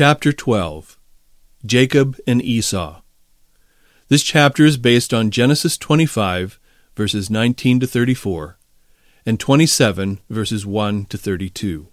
Chapter 12. Jacob and Esau. This chapter is based on Genesis 25, verses 19 to 34, and 27, verses 1 to 32.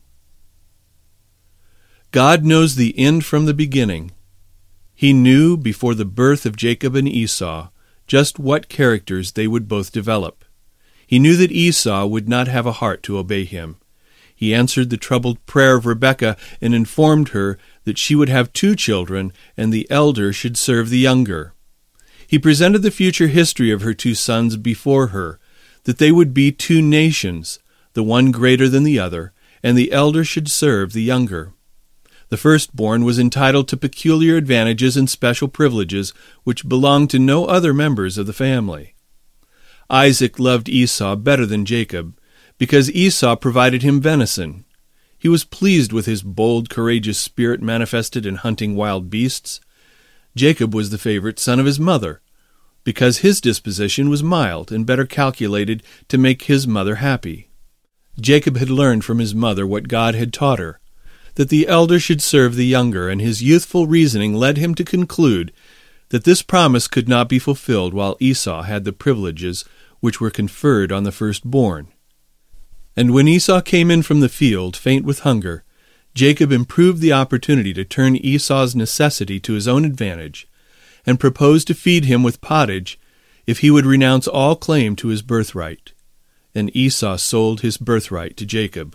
God knows the end from the beginning. He knew before the birth of Jacob and Esau just what characters they would both develop. He knew that Esau would not have a heart to obey him. He answered the troubled prayer of Rebekah and informed her that she would have 2 children, and the elder should serve the younger. He presented the future history of her 2 sons before her, that they would be 2 nations, the one greater than the other, and the elder should serve the younger. The firstborn was entitled to peculiar advantages and special privileges which belonged to no other members of the family. Isaac loved Esau better than Jacob, because Esau provided him venison. He was pleased with his bold, courageous spirit manifested in hunting wild beasts. Jacob was the favorite son of his mother, because his disposition was mild and better calculated to make his mother happy. Jacob had learned from his mother what God had taught her, that the elder should serve the younger, and his youthful reasoning led him to conclude that this promise could not be fulfilled while Esau had the privileges which were conferred on the firstborn. And when Esau came in from the field, faint with hunger, Jacob improved the opportunity to turn Esau's necessity to his own advantage, and proposed to feed him with pottage if he would renounce all claim to his birthright. And Esau sold his birthright to Jacob.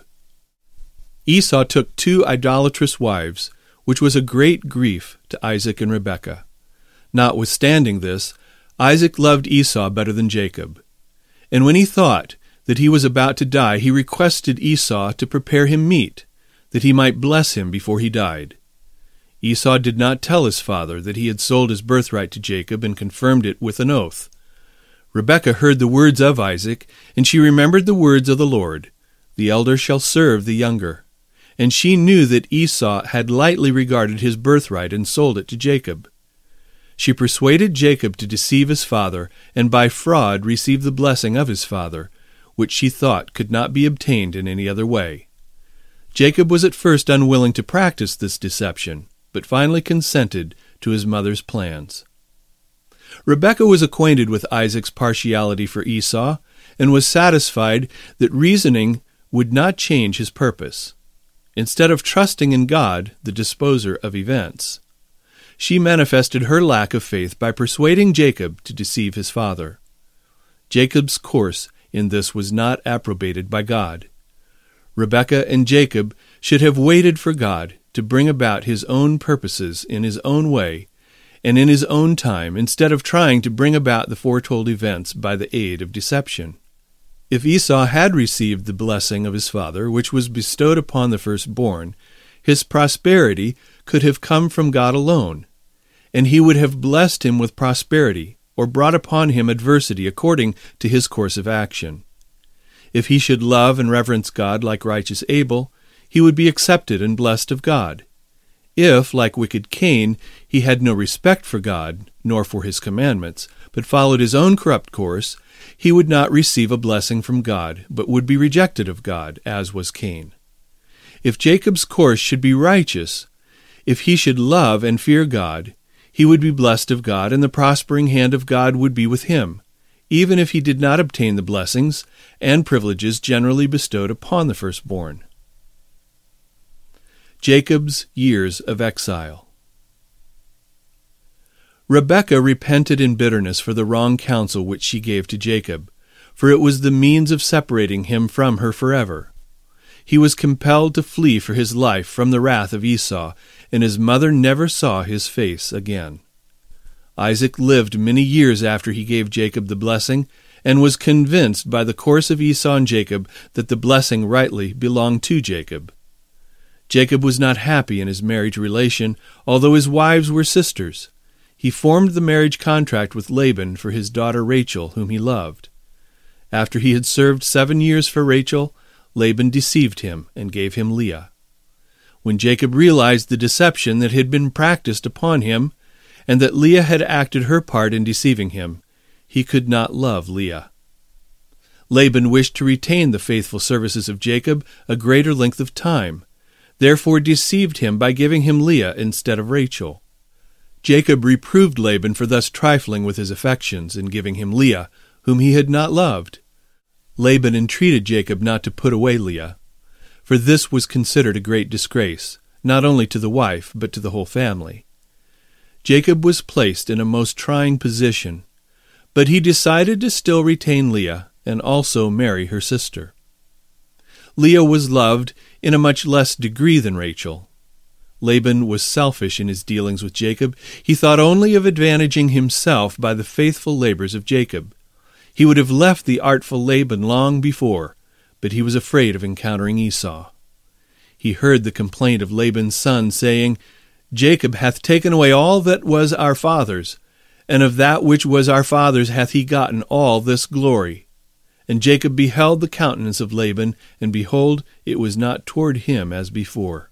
Esau took 2 idolatrous wives, which was a great grief to Isaac and Rebekah. Notwithstanding this, Isaac loved Esau better than Jacob. And when he thought that he was about to die, he requested Esau to prepare him meat, that he might bless him before he died. Esau did not tell his father that he had sold his birthright to Jacob and confirmed it with an oath. Rebekah heard the words of Isaac, and she remembered the words of the Lord, "The elder shall serve the younger." And she knew that Esau had lightly regarded his birthright and sold it to Jacob. She persuaded Jacob to deceive his father, and by fraud receive the blessing of his father, which she thought could not be obtained in any other way. Jacob was at first unwilling to practice this deception, but finally consented to his mother's plans. Rebekah was acquainted with Isaac's partiality for Esau, and was satisfied that reasoning would not change his purpose. Instead of trusting in God, the disposer of events, she manifested her lack of faith by persuading Jacob to deceive his father. Jacob's course in this was not approbated by God. Rebekah and Jacob should have waited for God to bring about his own purposes in his own way and in his own time, instead of trying to bring about the foretold events by the aid of deception. If Esau had received the blessing of his father, which was bestowed upon the firstborn, his prosperity could have come from God alone, and he would have blessed him with prosperity, or brought upon him adversity according to his course of action. If he should love and reverence God like righteous Abel, he would be accepted and blessed of God. If, like wicked Cain, he had no respect for God, nor for his commandments, but followed his own corrupt course, he would not receive a blessing from God, but would be rejected of God, as was Cain. If Jacob's course should be righteous, if he should love and fear God, he would be blessed of God, and the prospering hand of God would be with him, even if he did not obtain the blessings and privileges generally bestowed upon the firstborn. Jacob's years of exile. Rebekah repented in bitterness for the wrong counsel which she gave to Jacob, for it was the means of separating him from her forever. He was compelled to flee for his life from the wrath of Esau, and his mother never saw his face again. Isaac lived many years after he gave Jacob the blessing, and was convinced by the course of Esau and Jacob that the blessing rightly belonged to Jacob. Jacob was not happy in his marriage relation, although his wives were sisters. He formed the marriage contract with Laban for his daughter Rachel, whom he loved. After he had served 7 years for Rachel, Laban deceived him and gave him Leah. When Jacob realized the deception that had been practiced upon him, and that Leah had acted her part in deceiving him, he could not love Leah. Laban wished to retain the faithful services of Jacob a greater length of time. therefore deceived him by giving him Leah instead of Rachel. Jacob reproved Laban for thus trifling with his affections and giving him Leah, whom he had not loved. Laban entreated Jacob not to put away Leah, for this was considered a great disgrace, not only to the wife, but to the whole family. Jacob was placed in a most trying position, but he decided to still retain Leah and also marry her sister. Leah was loved in a much less degree than Rachel. Laban was selfish in his dealings with Jacob. He thought only of advantaging himself by the faithful labors of Jacob. He would have left the artful Laban long before, but he was afraid of encountering Esau. He heard the complaint of Laban's son, saying, Jacob hath taken away all that was our father's, and of that which was our father's hath he gotten all this glory. And Jacob beheld the countenance of Laban, and behold, it was not toward him as before.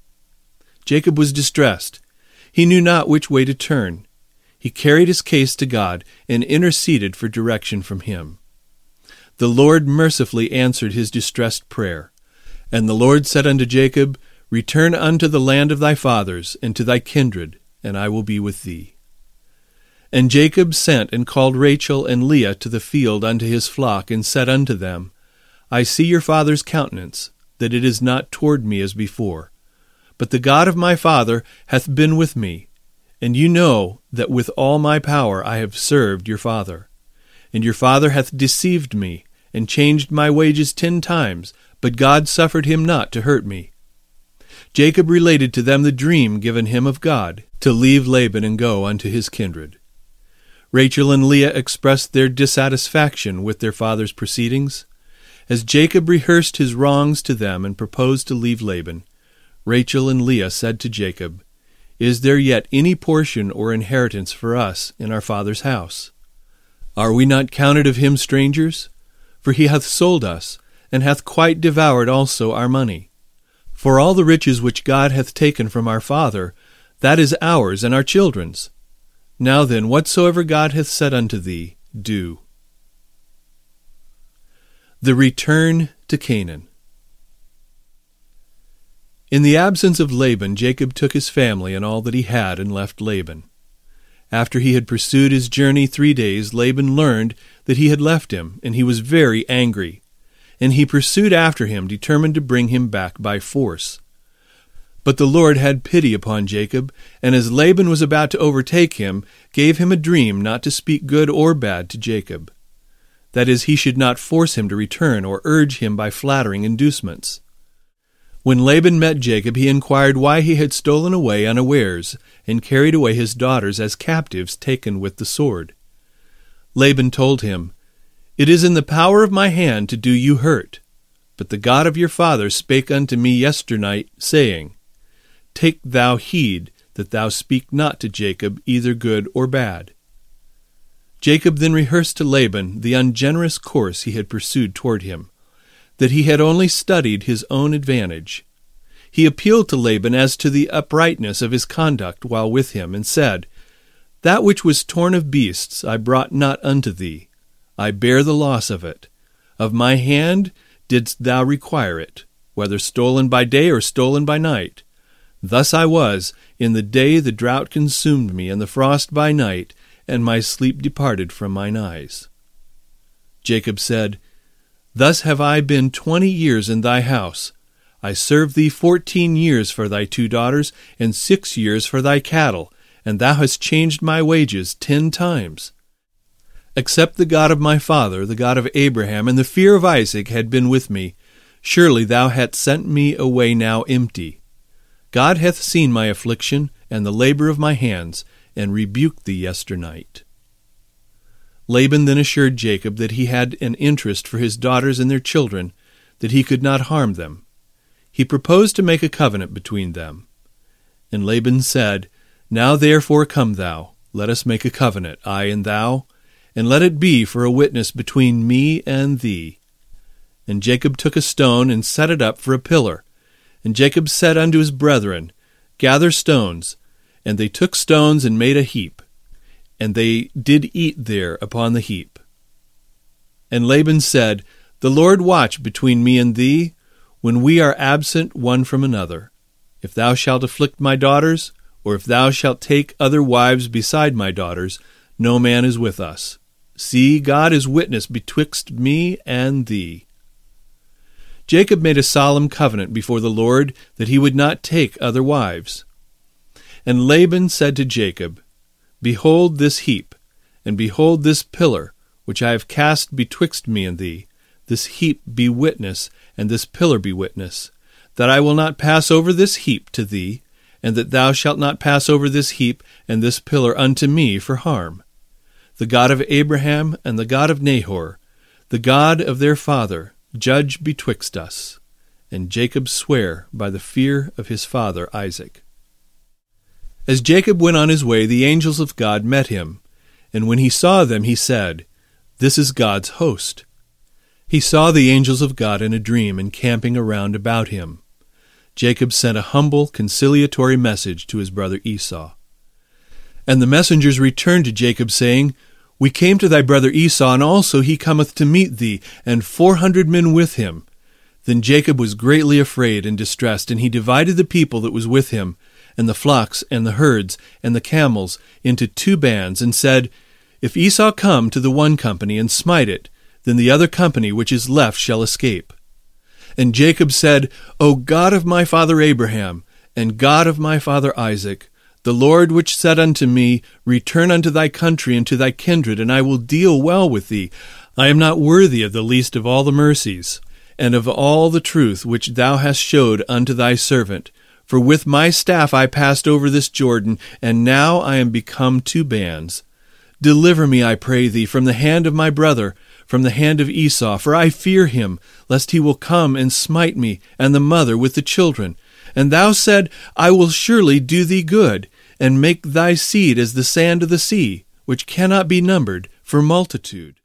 Jacob was distressed. He knew not which way to turn. He carried his case to God, and interceded for direction from him. The Lord mercifully answered his distressed prayer. And the Lord said unto Jacob, Return unto the land of thy fathers, and to thy kindred, and I will be with thee. And Jacob sent and called Rachel and Leah to the field unto his flock, and said unto them, I see your father's countenance, that it is not toward me as before. But the God of my father hath been with me, and you know that with all my power I have served your father. And your father hath deceived me, and changed my wages 10 times, but God suffered him not to hurt me. Jacob related to them the dream given him of God, to leave Laban and go unto his kindred. Rachel and Leah expressed their dissatisfaction with their father's proceedings. As Jacob rehearsed his wrongs to them and proposed to leave Laban, Rachel and Leah said to Jacob, Is there yet any portion or inheritance for us in our father's house? Are we not counted of him strangers? For he hath sold us, and hath quite devoured also our money. For all the riches which God hath taken from our father, that is ours and our children's. Now then, whatsoever God hath said unto thee, do. The return to Canaan. In the absence of Laban, Jacob took his family and all that he had and left Laban. After he had pursued his journey 3 days, Laban learned that he had left him, and he was very angry. And he pursued after him, determined to bring him back by force. But the Lord had pity upon Jacob, and as Laban was about to overtake him, gave him a dream not to speak good or bad to Jacob. That is, he should not force him to return or urge him by flattering inducements. When Laban met Jacob, he inquired why he had stolen away unawares, and carried away his daughters as captives taken with the sword. Laban told him, It is in the power of my hand to do you hurt. But the God of your father spake unto me yesternight, saying, Take thou heed that thou speak not to Jacob either good or bad. Jacob then rehearsed to Laban the ungenerous course he had pursued toward him, that he had only studied his own advantage. He appealed to Laban as to the uprightness of his conduct while with him, and said, That which was torn of beasts I brought not unto thee. I bear the loss of it. Of my hand didst thou require it, whether stolen by day or stolen by night. Thus I was, in the day the drought consumed me, and the frost by night, and my sleep departed from mine eyes. Jacob said, Thus have I been 20 years in thy house. I served thee 14 years for thy 2 daughters, and 6 years for thy cattle, and thou hast changed my wages 10 times. Except the God of my father, the God of Abraham, and the fear of Isaac had been with me, surely thou hadst sent me away now empty. God hath seen my affliction, and the labor of my hands, and rebuked thee yesternight. Laban then assured Jacob that he had an interest for his daughters and their children, that he could not harm them. He proposed to make a covenant between them. And Laban said, Now therefore come thou, let us make a covenant, I and thou, and let it be for a witness between me and thee. And Jacob took a stone and set it up for a pillar. And Jacob said unto his brethren, Gather stones. And they took stones and made a heap. And they did eat there upon the heap. And Laban said, The Lord watch between me and thee, when we are absent one from another. If thou shalt afflict my daughters, or if thou shalt take other wives beside my daughters, no man is with us. See, God is witness betwixt me and thee." Jacob made a solemn covenant before the Lord that he would not take other wives. And Laban said to Jacob, "Behold this heap, and behold this pillar, which I have cast betwixt me and thee. This heap be witness, and this pillar be witness, that I will not pass over this heap to thee, and that thou shalt not pass over this heap and this pillar unto me for harm. The God of Abraham and the God of Nahor, the God of their father, judge betwixt us." And Jacob sware by the fear of his father Isaac. As Jacob went on his way, the angels of God met him, and when he saw them, he said, "This is God's host." He saw the angels of God in a dream encamping around about him. Jacob sent a humble, conciliatory message to his brother Esau. And the messengers returned to Jacob, saying, "We came to thy brother Esau, and also he cometh to meet thee, and 400 men with him." Then Jacob was greatly afraid and distressed, and he divided the people that was with him, and the flocks, and the herds, and the camels, into 2 bands, and said, "If Esau come to the one company, and smite it, then the other company which is left shall escape." And Jacob said, "O God of my father Abraham, and God of my father Isaac, the Lord which said unto me, Return unto thy country and to thy kindred, and I will deal well with thee. I am not worthy of the least of all the mercies, and of all the truth which thou hast showed unto thy servant. For with my staff I passed over this Jordan, and now I am become 2 bands. Deliver me, I pray thee, from the hand of my brother, from the hand of Esau, for I fear him, lest he will come and smite me, and the mother with the children. And thou said, I will surely do thee good, and make thy seed as the sand of the sea, which cannot be numbered for multitude."